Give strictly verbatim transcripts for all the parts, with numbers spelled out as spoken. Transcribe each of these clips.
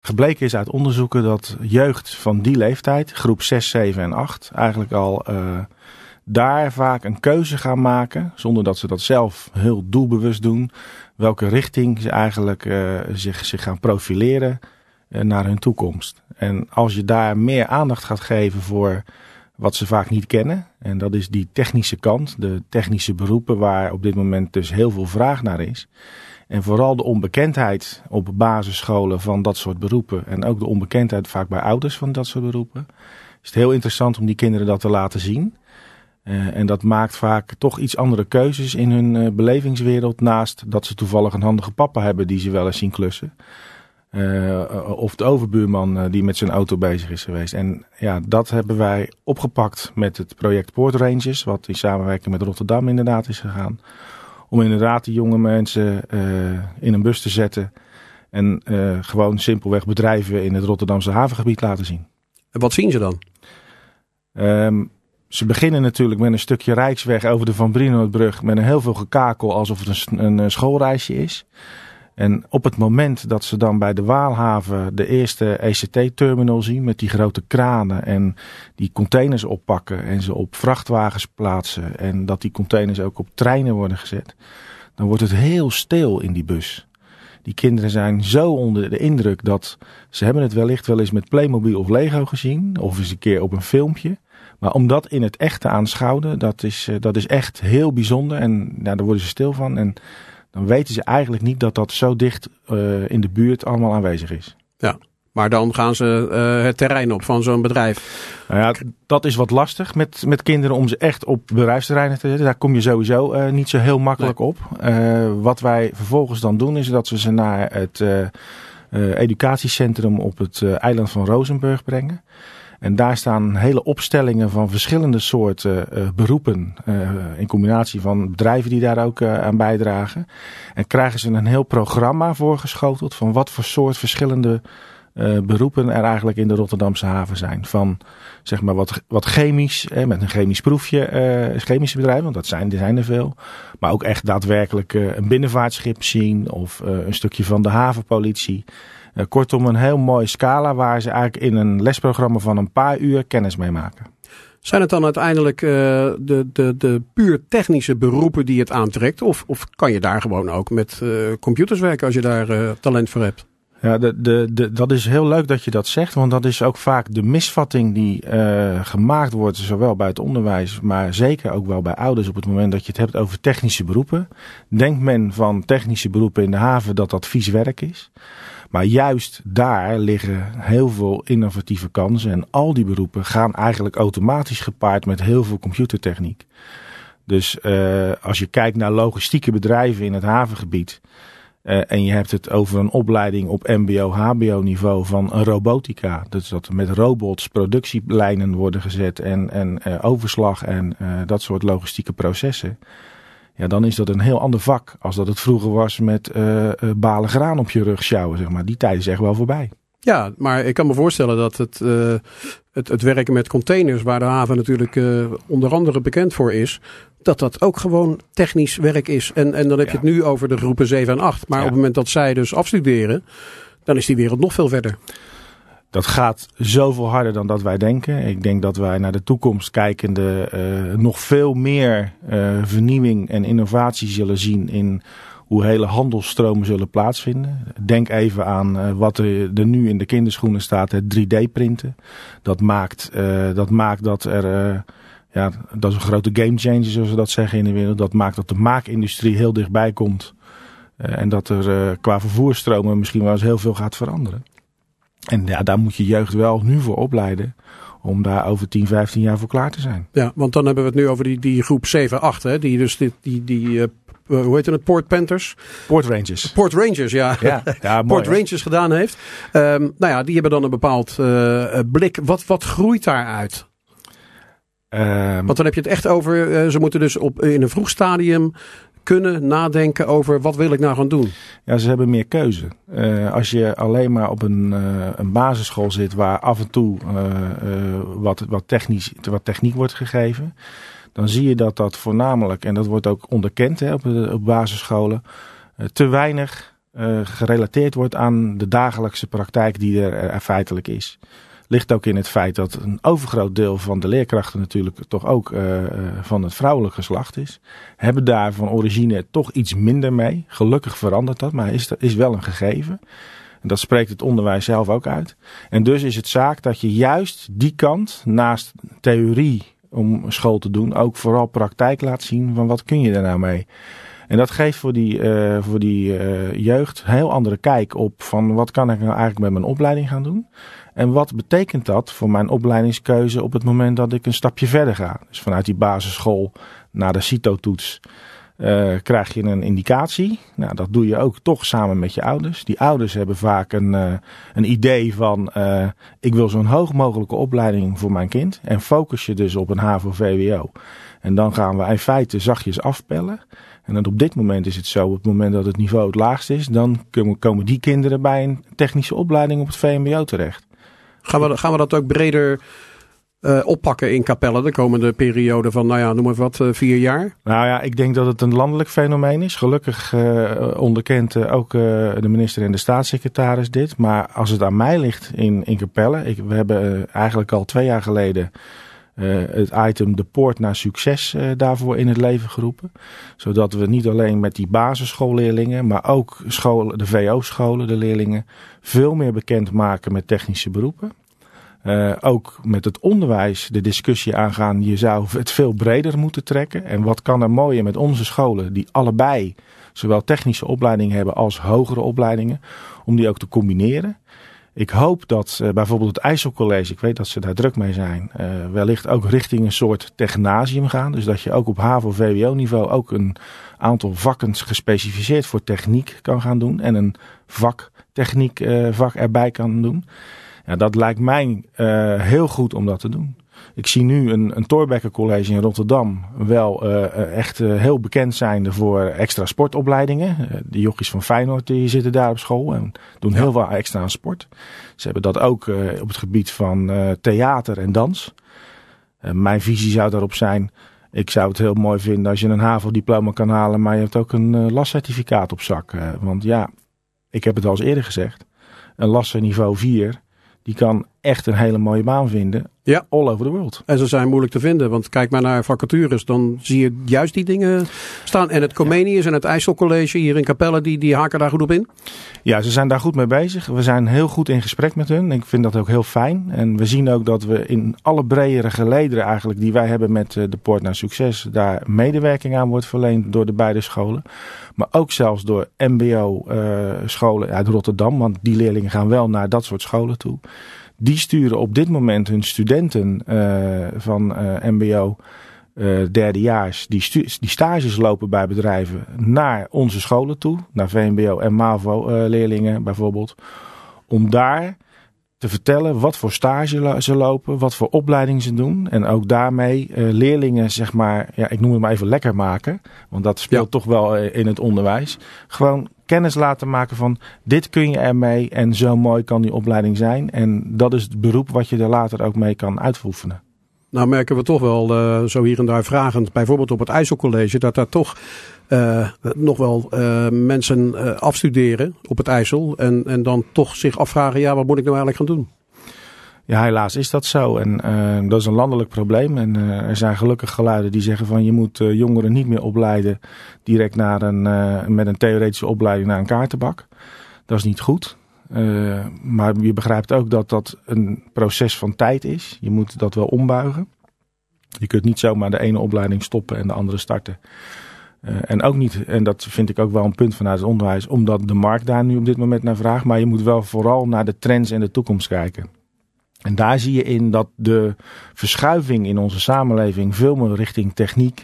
Gebleken is uit onderzoeken dat jeugd van die leeftijd, groep zes, zeven en acht, eigenlijk al uh, daar vaak een keuze gaan maken, zonder dat ze dat zelf heel doelbewust doen, welke richting ze eigenlijk uh, zich, zich gaan profileren uh, naar hun toekomst. En als je daar meer aandacht gaat geven voor wat ze vaak niet kennen, en dat is die technische kant, de technische beroepen waar op dit moment dus heel veel vraag naar is. En vooral de onbekendheid op basisscholen van dat soort beroepen en ook de onbekendheid vaak bij ouders van dat soort beroepen. Is het heel interessant om die kinderen dat te laten zien. Uh, en dat maakt vaak toch iets andere keuzes in hun uh, belevingswereld, naast dat ze toevallig een handige papa hebben die ze wel eens zien klussen. Uh, of de overbuurman uh, die met zijn auto bezig is geweest. En ja, dat hebben wij opgepakt met het project Poort Rangers, wat in samenwerking met Rotterdam inderdaad is gegaan. Om inderdaad die jonge mensen uh, in een bus te zetten en uh, gewoon simpelweg bedrijven in het Rotterdamse havengebied laten zien. En wat zien ze dan? Um, ze beginnen natuurlijk met een stukje Rijksweg over de Van Brienoordbrug met een heel veel gekakel alsof het een, een, een schoolreisje is. En op het moment dat ze dan bij de Waalhaven de eerste E C T-terminal zien met die grote kranen en die containers oppakken en ze op vrachtwagens plaatsen en dat die containers ook op treinen worden gezet, dan wordt het heel stil in die bus. Die kinderen zijn zo onder de indruk dat ze hebben het wellicht wel eens met Playmobil of Lego gezien of eens een keer op een filmpje. Maar om dat in het echt te aanschouwen, dat is, dat is echt heel bijzonder en nou, daar worden ze stil van. En dan weten ze eigenlijk niet dat dat zo dicht uh, in de buurt allemaal aanwezig is. Ja, maar dan gaan ze uh, het terrein op van zo'n bedrijf. Nou ja, dat is wat lastig met, met kinderen om ze echt op bedrijfsterreinen te zetten. Daar kom je sowieso uh, niet zo heel makkelijk nee. op. Uh, wat wij vervolgens dan doen is dat we ze naar het uh, uh, educatiecentrum op het uh, eiland van Rozenburg brengen. En daar staan hele opstellingen van verschillende soorten uh, beroepen. Uh, in combinatie van bedrijven die daar ook uh, aan bijdragen. En krijgen ze een heel programma voorgeschoteld van wat voor soort verschillende uh, beroepen er eigenlijk in de Rotterdamse haven zijn. Van zeg maar wat, wat chemisch, eh, met een chemisch proefje, uh, chemische bedrijven, want dat zijn, er zijn er veel. Maar ook echt daadwerkelijk uh, een binnenvaartschip zien of uh, een stukje van de havenpolitie. Uh, kortom, een heel mooie scala waar ze eigenlijk in een lesprogramma van een paar uur kennis mee maken. Zijn het dan uiteindelijk uh, de, de, de puur technische beroepen die het aantrekt? Of, of kan je daar gewoon ook met uh, computers werken als je daar uh, talent voor hebt? Ja, de, de, de, dat is heel leuk dat je dat zegt, want dat is ook vaak de misvatting die uh, gemaakt wordt, zowel bij het onderwijs, maar zeker ook wel bij ouders op het moment dat je het hebt over technische beroepen. Denkt men van technische beroepen in de haven dat dat vies werk is. Maar juist daar liggen heel veel innovatieve kansen en al die beroepen gaan eigenlijk automatisch gepaard met heel veel computertechniek. Dus uh, als je kijkt naar logistieke bedrijven in het havengebied uh, en je hebt het over een opleiding op mbo, hbo niveau van een robotica. Dus dat met robots productielijnen worden gezet en, en uh, overslag en uh, dat soort logistieke processen. Ja, dan is dat een heel ander vak als dat het vroeger was met uh, uh, balen graan op je rug sjouwen, zeg maar. Die tijd is echt wel voorbij. Ja, maar ik kan me voorstellen dat het, uh, het, het werken met containers, waar de haven natuurlijk uh, onder andere bekend voor is, dat dat ook gewoon technisch werk is. En, en dan heb je ja. het nu over de groepen zeven en acht. Maar ja. op het moment dat zij dus afstuderen, dan is die wereld nog veel verder. Dat gaat zoveel harder dan dat wij denken. Ik denk dat wij naar de toekomst kijkende uh, nog veel meer uh, vernieuwing en innovatie zullen zien in hoe hele handelsstromen zullen plaatsvinden. Denk even aan uh, wat er, er nu in de kinderschoenen staat, het drie D printen. Dat maakt, uh, dat maakt dat er, uh, ja, dat is een grote gamechanger zoals we dat zeggen in de wereld. Dat maakt dat de maakindustrie heel dichtbij komt. Uh, en dat er uh, qua vervoersstromen misschien wel eens heel veel gaat veranderen. En ja, daar moet je jeugd wel nu voor opleiden om daar over tien, vijftien jaar voor klaar te zijn. Ja, want dan hebben we het nu over die, die groep zeven, acht, hè, die dus die, die, die uh, hoe heet het, Poort Panthers? Poort Rangers. Poort Rangers, ja. ja, ja mooi, Poort Rangers gedaan heeft. Um, nou ja, die hebben dan een bepaald uh, blik. Wat, wat groeit daaruit? Um, want dan heb je het echt over, uh, ze moeten dus op, in een vroeg stadium kunnen nadenken over wat wil ik nou gaan doen. Ja, ze hebben meer keuze. Uh, als je alleen maar op een, uh, een basisschool zit waar af en toe uh, uh, wat, wat, technisch, wat techniek wordt gegeven, dan zie je dat dat voornamelijk, en dat wordt ook onderkend hè, op, de, op basisscholen, uh, te weinig uh, gerelateerd wordt aan de dagelijkse praktijk die er, er feitelijk is. Ligt ook in het feit dat een overgroot deel van de leerkrachten natuurlijk toch ook uh, van het vrouwelijk geslacht is. Hebben daar van origine toch iets minder mee. Gelukkig verandert dat, maar is, is wel een gegeven. En dat spreekt het onderwijs zelf ook uit. En dus is het zaak dat je juist die kant, naast theorie om school te doen, ook vooral praktijk laat zien van wat kun je er nou mee. En dat geeft voor die, uh, voor die uh, jeugd een heel andere kijk op van wat kan ik nou eigenlijk met mijn opleiding gaan doen. En wat betekent dat voor mijn opleidingskeuze op het moment dat ik een stapje verder ga. Dus vanuit die basisschool naar de CITO-toets uh, krijg je een indicatie. Nou, dat doe je ook toch samen met je ouders. Die ouders hebben vaak een, uh, een idee van uh, ik wil zo'n hoog mogelijke opleiding voor mijn kind. En focus je dus op een H A V O V W O. En dan gaan we in feite zachtjes afpellen. En dan op dit moment is het zo, op het moment dat het niveau het laagst is, dan komen die kinderen bij een technische opleiding op het V M B O terecht. Gaan we, gaan we dat ook breder uh, oppakken in Capelle de komende periode van, nou ja, noem maar wat, uh, vier jaar? Nou ja, ik denk dat het een landelijk fenomeen is. Gelukkig uh, onderkent uh, ook uh, de minister en de staatssecretaris dit. Maar als het aan mij ligt in, in Capelle, ik, we hebben uh, eigenlijk al twee jaar geleden Uh, het item De Poort naar Succes uh, daarvoor in het leven geroepen. Zodat we niet alleen met die basisschoolleerlingen, maar ook scholen, de V O-scholen, de leerlingen, veel meer bekend maken met technische beroepen. Uh, ook met het onderwijs de discussie aangaan, je zou het veel breder moeten trekken. En wat kan er mooier met onze scholen, die allebei zowel technische opleidingen hebben als hogere opleidingen, om die ook te combineren. Ik hoop dat uh, bijvoorbeeld het IJsselcollege, ik weet dat ze daar druk mee zijn, uh, wellicht ook richting een soort technasium gaan. Dus dat je ook op H A V O V W O niveau ook een aantal vakken gespecificeerd voor techniek kan gaan doen. En een vak techniek uh, vak erbij kan doen. Ja, dat lijkt mij uh, heel goed om dat te doen. Ik zie nu een, een Thorbecke College in Rotterdam wel uh, echt uh, heel bekend zijnde voor extra sportopleidingen. Uh, de jochies van Feyenoord die zitten daar op school en doen heel veel extra aan sport. Ze hebben dat ook uh, op het gebied van uh, theater en dans. Uh, mijn visie zou daarop zijn, ik zou het heel mooi vinden als je een H A V O-diploma kan halen, maar je hebt ook een uh, lascertificaat op zak. Uh, want ja, ik heb het al eens eerder gezegd, een lasser niveau vier, die kan echt een hele mooie baan vinden. Ja. All over the world. En ze zijn moeilijk te vinden. Want kijk maar naar vacatures. Dan zie je juist die dingen staan. En het Comenius en het IJsselcollege hier in Capelle. Die, die haken daar goed op in. Ja, ze zijn daar goed mee bezig. We zijn heel goed in gesprek met hun. Ik vind dat ook heel fijn. En we zien ook dat we in alle bredere gelederen eigenlijk die wij hebben met de Poort naar Succes. Daar medewerking aan wordt verleend door de beide scholen. Maar ook zelfs door M B O-scholen uh, uit Rotterdam. Want die leerlingen gaan wel naar dat soort scholen toe. Die sturen op dit moment hun studenten uh, van uh, M B O uh, derdejaars, die, stu- die stages lopen bij bedrijven, naar onze scholen toe. Naar V M B O en MAVO uh, leerlingen bijvoorbeeld. Om daar te vertellen wat voor stage lo- ze lopen, wat voor opleiding ze doen. En ook daarmee uh, leerlingen, zeg maar, ja, ik noem het maar even lekker maken. Want dat speelt ja. toch wel uh, in het onderwijs. Gewoon kennis laten maken van dit kun je ermee en zo mooi kan die opleiding zijn. En dat is het beroep wat je er later ook mee kan uitoefenen. Nou merken we toch wel uh, zo hier en daar vragend, bijvoorbeeld op het IJsselcollege, dat daar toch uh, nog wel uh, mensen uh, afstuderen op het IJssel. En, en dan toch zich afvragen, ja, wat moet ik nou eigenlijk gaan doen? Ja, helaas is dat zo. En uh, dat is een landelijk probleem. En uh, er zijn gelukkig geluiden die zeggen van je moet uh, jongeren niet meer opleiden direct naar een, uh, met een theoretische opleiding naar een kaartenbak. Dat is niet goed. Uh, maar je begrijpt ook dat dat een proces van tijd is. Je moet dat wel ombuigen. Je kunt niet zomaar de ene opleiding stoppen en de andere starten. Uh, en ook niet, en dat vind ik ook wel een punt vanuit het onderwijs, omdat de markt daar nu op dit moment naar vraagt. Maar je moet wel vooral naar de trends en de toekomst kijken. En daar zie je in dat de verschuiving in onze samenleving veel meer richting techniek.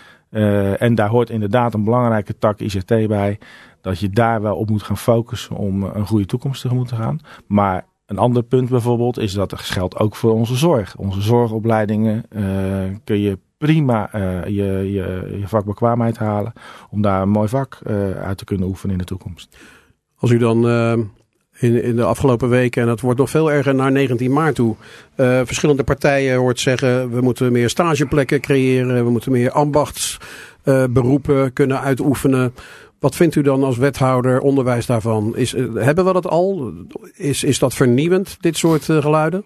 Uh, en daar hoort inderdaad een belangrijke tak I C T bij. Dat je daar wel op moet gaan focussen om een goede toekomst tegemoet te gaan. Maar een ander punt bijvoorbeeld is dat het geldt ook voor onze zorg. Onze zorgopleidingen uh, kun je prima uh, je, je, je vakbekwaamheid halen. Om daar een mooi vak uh, uit te kunnen oefenen in de toekomst. Als u dan uh, in, in de afgelopen weken, en dat wordt nog veel erger naar negentien maart toe, uh, verschillende partijen hoort zeggen, we moeten meer stageplekken creëren. We moeten meer ambachtsberoepen uh, kunnen uitoefenen. Wat vindt u dan als wethouder onderwijs daarvan? Is, hebben we dat al? Is, is dat vernieuwend, dit soort uh, geluiden?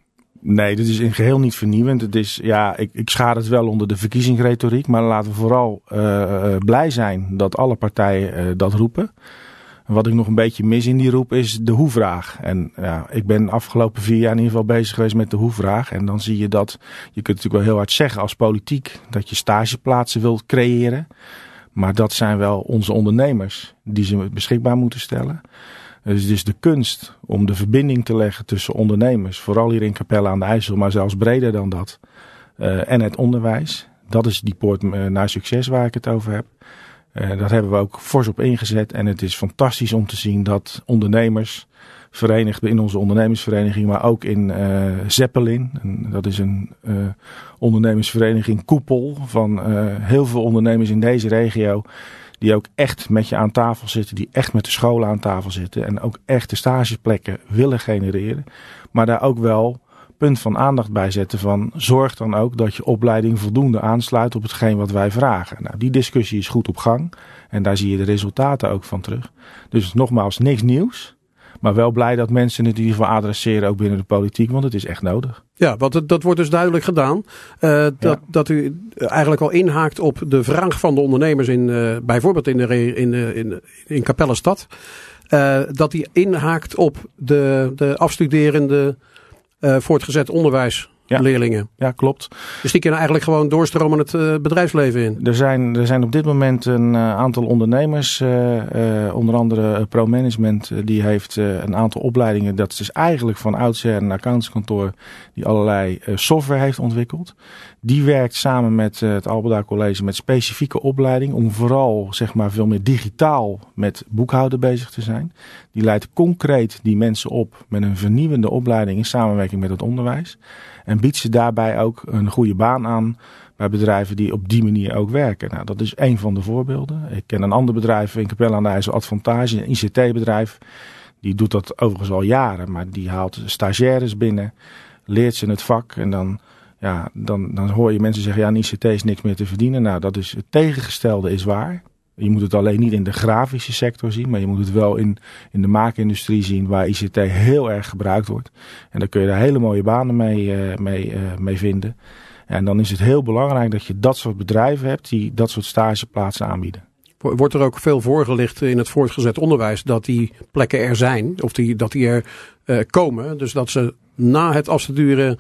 Nee, dit is in geheel niet vernieuwend. Het is, ja, ik, ik schaar het wel onder de verkiezingsretoriek. Maar laten we vooral uh, blij zijn dat alle partijen uh, dat roepen. Wat ik nog een beetje mis in die roep is de hoe-vraag. En ja, ik ben de afgelopen vier jaar in ieder geval bezig geweest met de hoe-vraag. En dan zie je dat, je kunt natuurlijk wel heel hard zeggen als politiek, dat je stageplaatsen wilt creëren. Maar dat zijn wel onze ondernemers die ze beschikbaar moeten stellen. Dus het is de kunst om de verbinding te leggen tussen ondernemers, vooral hier in Capelle aan de IJssel, maar zelfs breder dan dat. Uh, en het onderwijs. Dat is die poort uh, naar succes waar ik het over heb. Uh, daar hebben we ook fors op ingezet. En het is fantastisch om te zien dat ondernemers, verenigd in onze ondernemersvereniging, maar ook in uh, Zeppelin. En dat is een uh, ondernemersvereniging koepel van uh, heel veel ondernemers in deze regio. Die ook echt met je aan tafel zitten. Die echt met de scholen aan tafel zitten. En ook echt de stageplekken willen genereren. Maar daar ook wel punt van aandacht bij zetten van zorg dan ook dat je opleiding voldoende aansluit op hetgeen wat wij vragen. Nou, die discussie is goed op gang. En daar zie je de resultaten ook van terug. Dus nogmaals, niks nieuws. Maar wel blij dat mensen het in ieder geval adresseren ook binnen de politiek. Want het is echt nodig. Ja, want het, dat wordt dus duidelijk gedaan. Uh, dat, ja. dat u eigenlijk al inhaakt op de vraag van de ondernemers in uh, bijvoorbeeld in, de, in, de, in, in Capellestad. Uh, dat die inhaakt op de, de afstuderende uh, voortgezet onderwijsleerlingen. Ja. ja, klopt. Dus die kunnen eigenlijk gewoon doorstromen het uh, bedrijfsleven in. Er zijn, er zijn op dit moment een uh, aantal ondernemers, uh, uh, onder andere uh, ProManagement, uh, die heeft uh, een aantal opleidingen. Dat is dus eigenlijk van oudsher een accountantskantoor die allerlei uh, software heeft ontwikkeld. Die werkt samen met uh, het Alberda College met specifieke opleiding om vooral zeg maar veel meer digitaal met boekhouden bezig te zijn. Die leidt concreet die mensen op met een vernieuwende opleiding in samenwerking met het onderwijs. En biedt ze daarbij ook een goede baan aan bij bedrijven die op die manier ook werken. Nou, dat is één van de voorbeelden. Ik ken een ander bedrijf in Capelle aan de IJssel, Advantage, een I C T-bedrijf. Die doet dat overigens al jaren, maar die haalt stagiaires binnen, leert ze het vak en dan, ja, dan, dan hoor je mensen zeggen, ja, in I C T is niks meer te verdienen. Nou, dat is het tegengestelde is waar. Je moet het alleen niet in de grafische sector zien, maar je moet het wel in, in de maakindustrie zien waar I C T heel erg gebruikt wordt. En daar kun je daar hele mooie banen mee, uh, mee, uh, mee vinden. En dan is het heel belangrijk dat je dat soort bedrijven hebt die dat soort stageplaatsen aanbieden. Wordt er ook veel voorgelicht in het voortgezet onderwijs dat die plekken er zijn, of die, dat die er uh, komen. Dus dat ze na het afstuderen uh,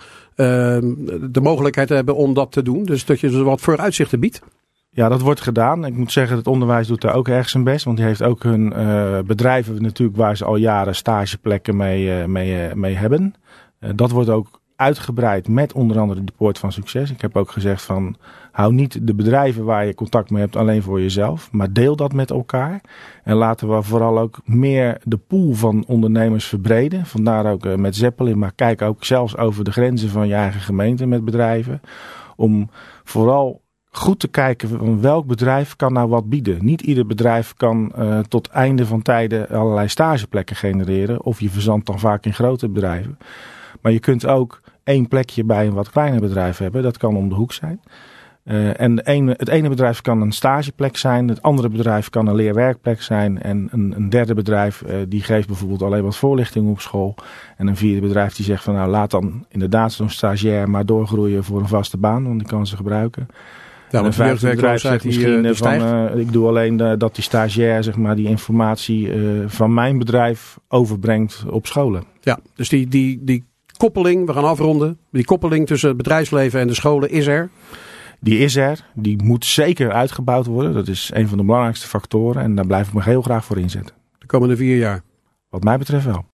de mogelijkheid hebben om dat te doen. Dus dat je ze wat vooruitzichten biedt. Ja, dat wordt gedaan. Ik moet zeggen, het onderwijs doet daar ook erg zijn best. Want die heeft ook hun uh, bedrijven natuurlijk waar ze al jaren stageplekken mee, uh, mee, uh, mee hebben. Uh, dat wordt ook uitgebreid met onder andere de Poort van Succes. Ik heb ook gezegd van, hou niet de bedrijven waar je contact mee hebt alleen voor jezelf. Maar deel dat met elkaar. En laten we vooral ook meer de pool van ondernemers verbreden. Vandaar ook uh, met Zeppelin. Maar kijk ook zelfs over de grenzen van je eigen gemeente met bedrijven. Om vooral goed te kijken van welk bedrijf kan nou wat bieden. Niet ieder bedrijf kan uh, tot einde van tijden allerlei stageplekken genereren. Of je verzandt dan vaak in grote bedrijven. Maar je kunt ook één plekje bij een wat kleiner bedrijf hebben. Dat kan om de hoek zijn. Uh, en de ene, het ene bedrijf kan een stageplek zijn. Het andere bedrijf kan een leerwerkplek zijn. En een, een derde bedrijf uh, die geeft bijvoorbeeld alleen wat voorlichting op school. En een vierde bedrijf die zegt van nou laat dan inderdaad zo'n stagiair maar doorgroeien voor een vaste baan. Want die kan ze gebruiken. Ja, en een vijfde bedrijf zegt misschien uh, van uh, ik doe alleen uh, dat die stagiair zeg maar die informatie uh, van mijn bedrijf overbrengt op scholen. Ja, dus die, die, die koppeling, we gaan afronden. Die koppeling tussen het bedrijfsleven en de scholen is er. Die is er. Die moet zeker uitgebouwd worden. Dat is een van de belangrijkste factoren. En daar blijf ik me heel graag voor inzetten. De komende vier jaar? Wat mij betreft wel.